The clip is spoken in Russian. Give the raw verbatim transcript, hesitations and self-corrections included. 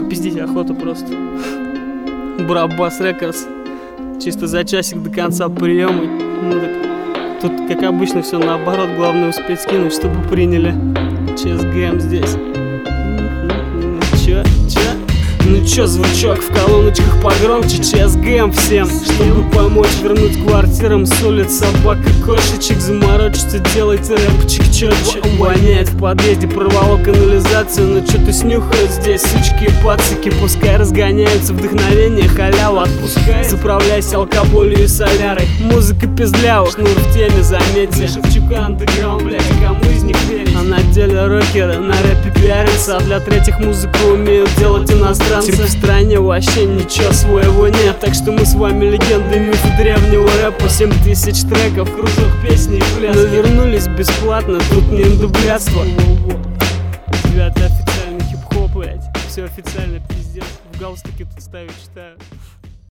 попиздить охота просто. Брабас Рекордс. Чисто за часик до конца приема. Ну так, тут, как обычно, все наоборот. Главное успеть скинуть, чтобы приняли. ЧСГМ здесь. Чё, чё? Ну чё, звучок в колоночках погромче. ЧСГМ всем, чтобы помочь вернуть квартирам с улиц собак и кошечек. Заморочиться, делайте рэпчик чётче. Воняет в подъезде, порвало канализацию. Но чё-то снюхают здесь сучки и пацики. Пускай разгоняются, вдохновение, халяву отпускай. Заправляйся алкоголью и солярой. Музыка пиздлява, шнур в теме, заметьте. Шевчука андеграунд, блядь, кому из них верить? А на деле рокеры на рэпе пиарятся, а для третьих музыку умеют делать иностранцы. В стране вообще ничего своего нет, так что мы с вами легенды, мифы древнего рэпа. Семь тысяч треков, кружок, песни и пляски. Но вернулись бесплатно, тут не индублятство. Ребята, официальный хип-хоп, блять. Все официально, пиздец. В галстуке тут ставить, читаю.